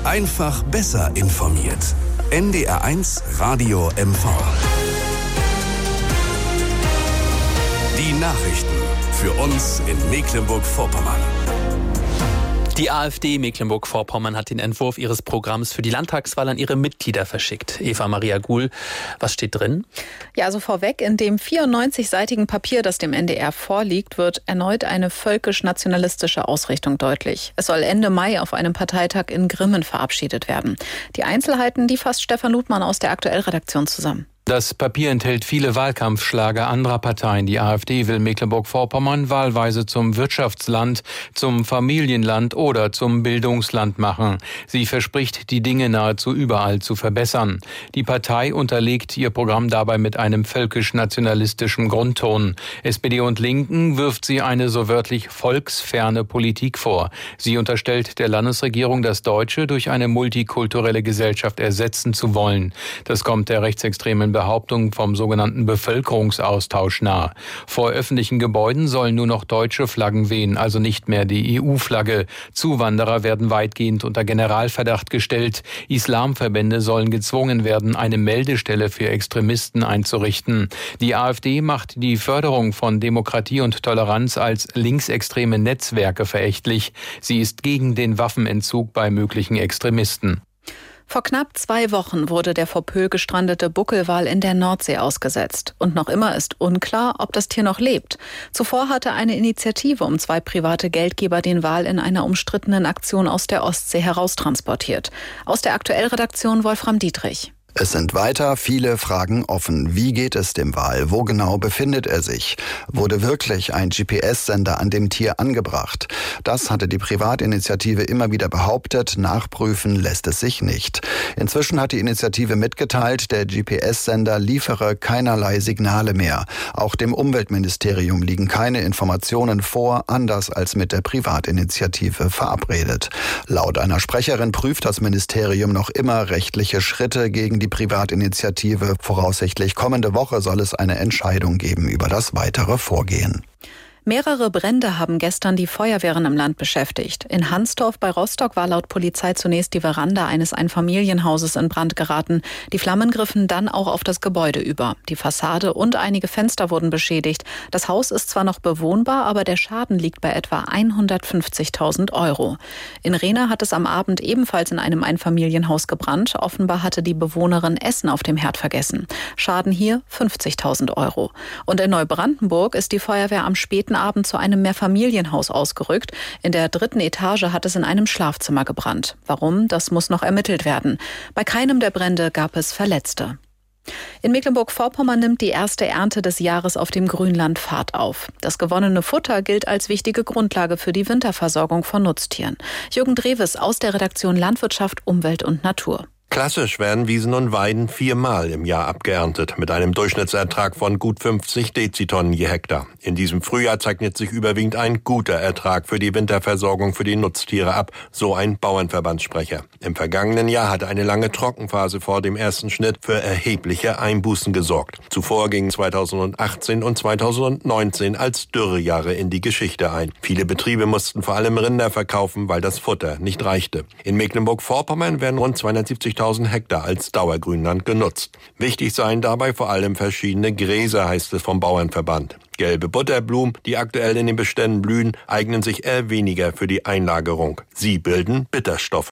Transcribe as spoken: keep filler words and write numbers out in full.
Einfach besser informiert. N D R eins Radio M V. Die Nachrichten für uns in Mecklenburg-Vorpommern. Die AfD Mecklenburg-Vorpommern hat den Entwurf ihres Programms für die Landtagswahl an ihre Mitglieder verschickt. Eva Maria Guhl, was steht drin? Ja, also vorweg, in dem vierundneunzigseitigen Papier, das dem N D R vorliegt, wird erneut eine völkisch-nationalistische Ausrichtung deutlich. Es soll Ende Mai auf einem Parteitag in Grimmen verabschiedet werden. Die Einzelheiten, die fasst Stefan Ludmann aus der Aktuell-Redaktion zusammen. Das Papier enthält viele Wahlkampfschlager anderer Parteien. Die AfD will Mecklenburg-Vorpommern wahlweise zum Wirtschaftsland, zum Familienland oder zum Bildungsland machen. Sie verspricht, die Dinge nahezu überall zu verbessern. Die Partei unterlegt ihr Programm dabei mit einem völkisch-nationalistischen Grundton. S P D und Linken wirft sie eine so wörtlich volksferne Politik vor. Sie unterstellt der Landesregierung, das Deutsche durch eine multikulturelle Gesellschaft ersetzen zu wollen. Das kommt der rechtsextremen Behauptung vom sogenannten Bevölkerungsaustausch nahe. Vor öffentlichen Gebäuden sollen nur noch deutsche Flaggen wehen, also nicht mehr die E U-Flagge. Zuwanderer werden weitgehend unter Generalverdacht gestellt. Islamverbände sollen gezwungen werden, eine Meldestelle für Extremisten einzurichten. Die AfD macht die Förderung von Demokratie und Toleranz als linksextreme Netzwerke verächtlich. Sie ist gegen den Waffenentzug bei möglichen Extremisten. Vor knapp zwei Wochen wurde der vor Pöhl gestrandete Buckelwal in der Nordsee ausgesetzt. Und noch immer ist unklar, ob das Tier noch lebt. Zuvor hatte eine Initiative um zwei private Geldgeber den Wal in einer umstrittenen Aktion aus der Ostsee heraustransportiert. Aus der Aktuell-Redaktion Wolfram Dietrich. Es sind weiter viele Fragen offen. Wie geht es dem Wal? Wo genau befindet er sich? Wurde wirklich ein G P S-Sender an dem Tier angebracht? Das hatte die Privatinitiative immer wieder behauptet. Nachprüfen lässt es sich nicht. Inzwischen hat die Initiative mitgeteilt, der G P S-Sender liefere keinerlei Signale mehr. Auch dem Umweltministerium liegen keine Informationen vor, anders als mit der Privatinitiative verabredet. Laut einer Sprecherin prüft das Ministerium noch immer rechtliche Schritte gegen die Privatinitiative. Voraussichtlich kommende Woche soll es eine Entscheidung geben über das weitere Vorgehen. Mehrere Brände haben gestern die Feuerwehren im Land beschäftigt. In Hansdorf bei Rostock war laut Polizei zunächst die Veranda eines Einfamilienhauses in Brand geraten. Die Flammen griffen dann auch auf das Gebäude über. Die Fassade und einige Fenster wurden beschädigt. Das Haus ist zwar noch bewohnbar, aber der Schaden liegt bei etwa hundertfünfzigtausend Euro. In Rehna hat es am Abend ebenfalls in einem Einfamilienhaus gebrannt. Offenbar hatte die Bewohnerin Essen auf dem Herd vergessen. Schaden hier fünfzigtausend Euro. Und in Neubrandenburg ist die Feuerwehr am späten Abend zu einem Mehrfamilienhaus ausgerückt. In der dritten Etage hat es in einem Schlafzimmer gebrannt. Warum? Das muss noch ermittelt werden. Bei keinem der Brände gab es Verletzte. In Mecklenburg-Vorpommern nimmt die erste Ernte des Jahres auf dem Grünland Fahrt auf. Das gewonnene Futter gilt als wichtige Grundlage für die Winterversorgung von Nutztieren. Jürgen Drewes aus der Redaktion Landwirtschaft, Umwelt und Natur. Klassisch werden Wiesen und Weiden viermal im Jahr abgeerntet, mit einem Durchschnittsertrag von gut fünfzig Dezitonnen je Hektar. In diesem Frühjahr zeichnet sich überwiegend ein guter Ertrag für die Winterversorgung für die Nutztiere ab, so ein Bauernverbandssprecher. Im vergangenen Jahr hatte eine lange Trockenphase vor dem ersten Schnitt für erhebliche Einbußen gesorgt. Zuvor gingen zweitausendachtzehn und zweitausendneunzehn als Dürrejahre in die Geschichte ein. Viele Betriebe mussten vor allem Rinder verkaufen, weil das Futter nicht reichte. In Mecklenburg-Vorpommern werden rund zweihundertsiebzigtausend Hektar als Dauergrünland genutzt. Wichtig seien dabei vor allem verschiedene Gräser, heißt es vom Bauernverband. Gelbe Butterblumen, die aktuell in den Beständen blühen, eignen sich eher weniger für die Einlagerung. Sie bilden Bitterstoff.